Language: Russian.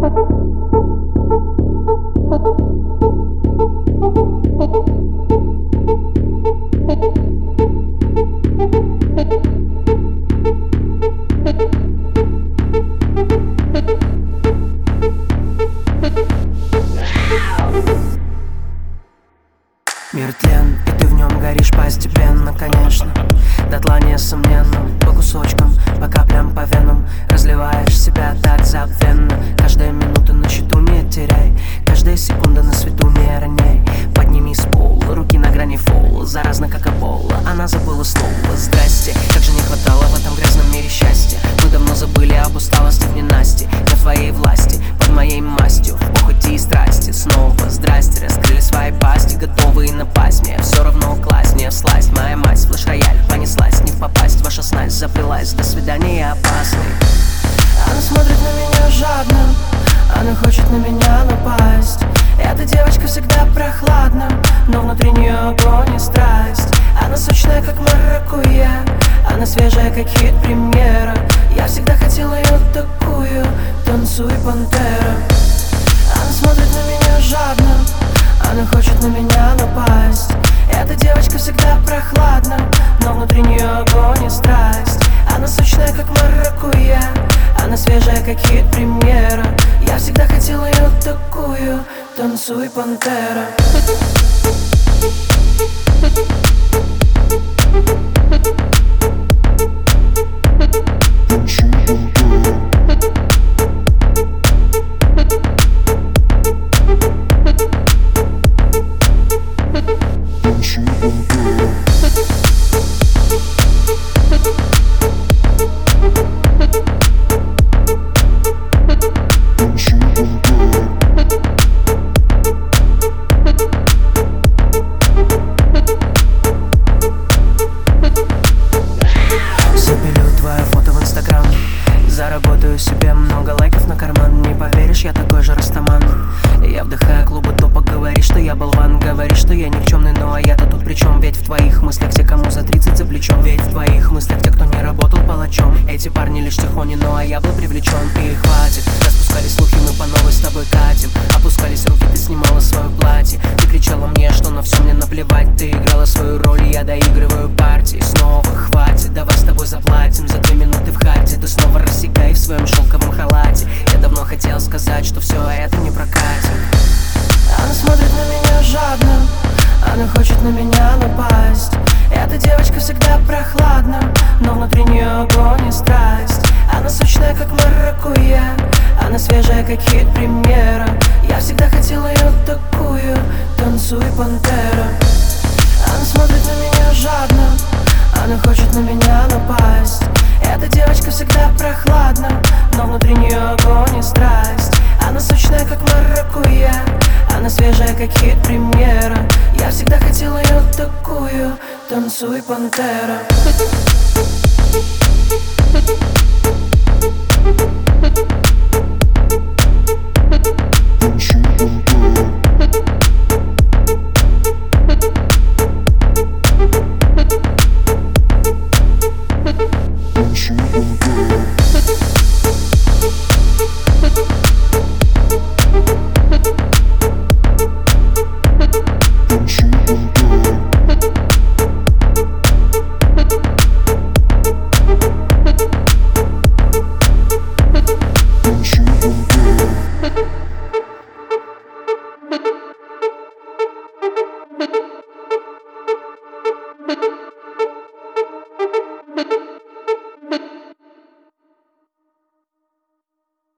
Мир тлен, и ты в нем горишь постепенно, конечно. Дотла несомненно, по кусочкам, по каплям, по венам разливаешь себя так забвенно. Каждая минута на счету не теряй, каждая секунда на свету не роняй. Подними с пола, руки на грани фола, заразно как эбола, она забыла слово здрасте. Как же не хватало в этом грязном мире счастья. Мы давно забыли об усталости в ненастье. Я в твоей власти, под моей мастью, в похоти и страсти. Снова здрасте, раскрыли свои пасти, готовые напасть. Мне все равно класть, не всласть. Моя мать, флеш-рояль, понеслась, не в попасть. Ваша снасть заплелась, до свидания, опасный. Она смотрит на меня жадно, она хочет на меня напасть. Эта девочка всегда прохладна, но внутри нее огонь и страсть. Она сочная, как маракуйя, она свежая, как хит-премьера. Я всегда хотел ее такую, танцуй, пантера. Она смотрит на меня жадно, она хочет на меня напасть. Эта девочка всегда прохладна, но внутри нее огонь и страсть. Она сочная, как маракуйя, она свежая, как хит-премьера. Я всегда хотел ее такую, танцуй, пантера. Заработаю себе много лайков на карман. Не поверишь, я такой же растаман. Я вдыхаю клубы топа, говоришь, что я болван. Говоришь, что я никчемный, ну а я-то тут при чем? Ведь в твоих мыслях те, кому за 30 за плечом. Ведь в твоих мыслях те, кто не работал палачом. Эти парни лишь тихони, ну а я был привлечен. И хватит, распускались слухи, мы по новой с тобой катим. Опускались руки, ты снимала свое платье. Ты кричала мне, что на все мне наплевать. Ты играла свою роль, и я доигрываю партии. Снова хватит, давай с тобой заплатим. За 2 минуты в хате ты снова рассекай в своем шелковом халате. Я давно хотел сказать, что все это не прокатит. Она смотрит на меня жадно, она хочет на меня напасть. Эта девочка всегда прохладна, но внутри нее огонь и страсть. Она сочная, как маракуйя, она свежая, как хит-премьера. Я всегда хотел ее такую, танцуй, пантера. Она смотрит на меня жадно, она хочет на меня напасть. Эта девочка всегда прохладна, но внутри нее огонь и страсть. Она сочная, как маракуйя, она свежая, как хит-премьера. Я всегда хотел ее такую, танцуй, пантера.